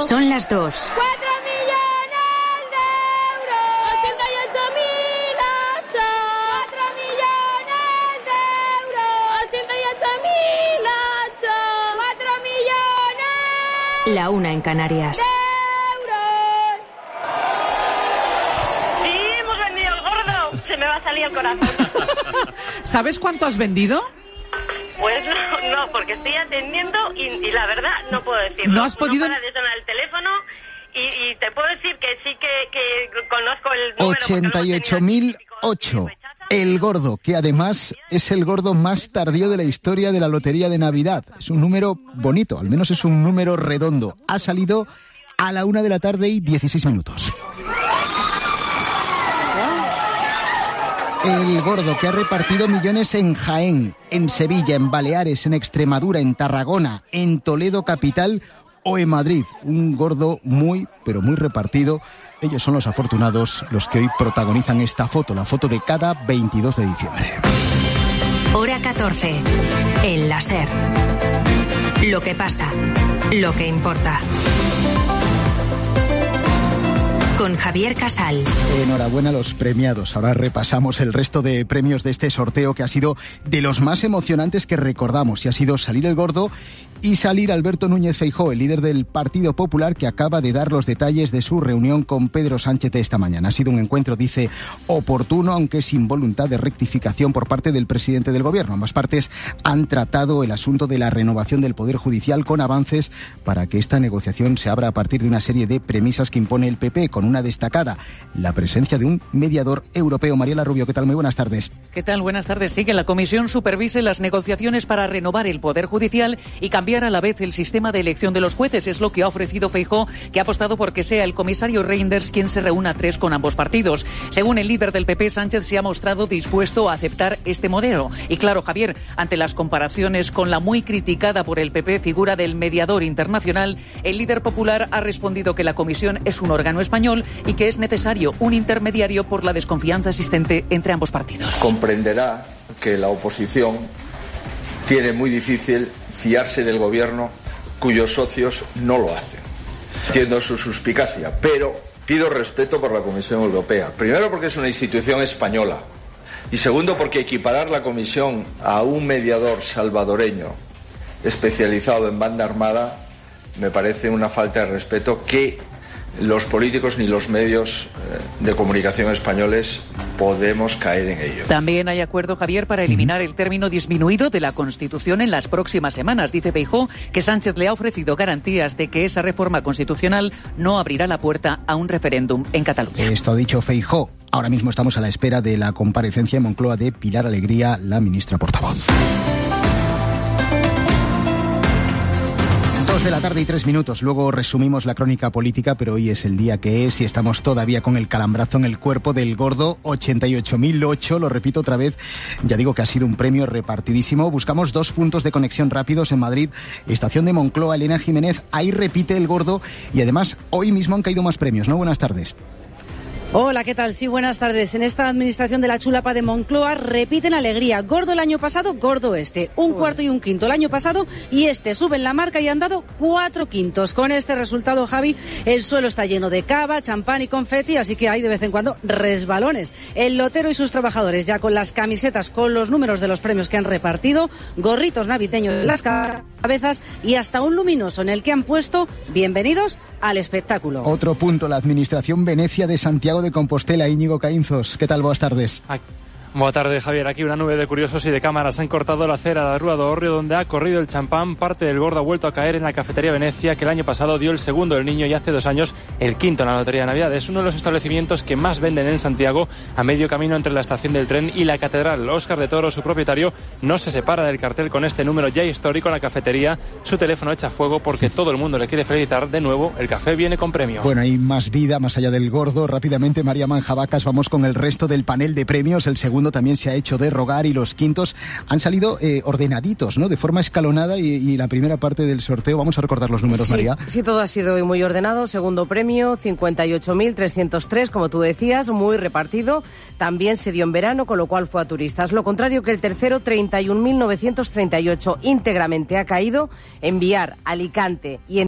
Son las 2. 4 millones de euros. 88.008. 4 millones de euros. 88.008. 4 millones. La 1 en Canarias. De euros. Sí, hemos vendido el gordo. Se me va a salir el corazón. ¿Sabes cuánto has vendido? Pues no, porque estoy atendiendo y la verdad no puedo decirlo. ¿No has podido? No para de sonar el teléfono y te puedo decir que sí que conozco el número. 88.008. El gordo, que además es el gordo más tardío de la historia de la Lotería de Navidad. Es un número bonito, al menos es un número redondo. Ha salido a la 1:16 p.m. El gordo, que ha repartido millones en Jaén, en Sevilla, en Baleares, en Extremadura, en Tarragona, en Toledo capital o en Madrid. Un gordo muy, pero muy repartido. Ellos son los afortunados, los que hoy protagonizan esta foto, la foto de cada 22 de diciembre. Hora 14. El la SER. Lo que pasa, lo que importa. Con Javier Casal. Enhorabuena a los premiados. Ahora repasamos el resto de premios de este sorteo, que ha sido de los más emocionantes que recordamos. Y ha sido salir el gordo y salir Alberto Núñez Feijóo, el líder del Partido Popular, que acaba de dar los detalles de su reunión con Pedro Sánchez de esta mañana. Ha sido un encuentro, dice, oportuno, aunque sin voluntad de rectificación por parte del presidente del Gobierno. Ambas partes han tratado el asunto de la renovación del Poder Judicial, con avances para que esta negociación se abra a partir de una serie de premisas que impone el PP, con una destacada: la presencia de un mediador europeo. Mariela Rubio, ¿qué tal? Muy buenas tardes. ¿Qué tal? Buenas tardes. Sí, que la Comisión supervise las negociaciones para renovar el Poder Judicial y cambiar a la vez el sistema de elección de los jueces. Es lo que ha ofrecido Feijóo, que ha apostado por que sea el comisario Reinders quien se reúna a 3 con ambos partidos. Según el líder del PP, Sánchez se ha mostrado dispuesto a aceptar este modelo. Y claro, Javier, ante las comparaciones con la muy criticada por el PP figura del mediador internacional, el líder popular ha respondido que la Comisión es un órgano español y que es necesario un intermediario por la desconfianza existente entre ambos partidos. Comprenderá que la oposición tiene muy difícil fiarse del gobierno cuyos socios no lo hacen. Entiendo su suspicacia, pero pido respeto por la Comisión Europea. Primero, porque es una institución española, y segundo, porque equiparar la Comisión a un mediador salvadoreño especializado en banda armada me parece una falta de respeto que los políticos ni los medios de comunicación españoles podemos caer en ello. También hay acuerdo, Javier, para eliminar el término disminuido de la Constitución en las próximas semanas. Dice Feijóo que Sánchez le ha ofrecido garantías de que esa reforma constitucional no abrirá la puerta a un referéndum en Cataluña. Esto ha dicho Feijóo. Ahora mismo estamos a la espera de la comparecencia en Moncloa de Pilar Alegría, la ministra portavoz. 2:03 p.m. Luego resumimos la crónica política, pero hoy es el día que es y estamos todavía con el calambrazo en el cuerpo del gordo. 88.008, lo repito otra vez, ya digo que ha sido un premio repartidísimo. Buscamos 2 puntos de conexión rápidos en Madrid, estación de Moncloa. Elena Jiménez, ahí repite el gordo y además hoy mismo han caído más premios, ¿no? Buenas tardes. Hola, ¿qué tal? Sí, buenas tardes. En esta administración de la Chulapa de Moncloa repiten alegría. Gordo el año pasado, gordo este. 1/4 y 1/5 el año pasado y este suben la marca y han dado 4/5. Con este resultado, Javi, el suelo está lleno de cava, champán y confeti, así que hay de vez en cuando resbalones. El lotero y sus trabajadores ya con las camisetas con los números de los premios que han repartido, gorritos navideños en las cabezas y hasta un luminoso en el que han puesto bienvenidos al espectáculo. Otro punto, la Administración Venecia de Santiago de Compostela. Íñigo Caínzos, ¿qué tal? Buenas tardes. Buenas tardes, Javier. Aquí una nube de curiosos y de cámaras han cortado la acera de la Rúa do Orrio, donde ha corrido el champán. Parte del gordo ha vuelto a caer en la cafetería Venecia, que el año pasado dio el segundo del niño y hace 2 años el quinto en la Lotería de Navidad. Es uno de los establecimientos que más venden en Santiago, a medio camino entre la estación del tren y la catedral. Óscar de Toro, su propietario, no se separa del cartel con este número ya histórico en la cafetería. Su teléfono echa fuego porque todo el mundo le quiere felicitar. De nuevo, el café viene con premio. Bueno, hay más vida más allá del gordo. Rápidamente, María Manjabacas, vamos con el resto del panel de premios. El segundo también se ha hecho de rogar y los quintos han salido ordenaditos, ¿no? De forma escalonada y la primera parte del sorteo. Vamos a recordar los números, sí, María. Sí, todo ha sido muy ordenado. Segundo premio, 58.303, como tú decías, muy repartido. También se dio en verano, con lo cual fue a turistas. Lo contrario que el tercero, 31.938, íntegramente ha caído en Biar, Alicante y en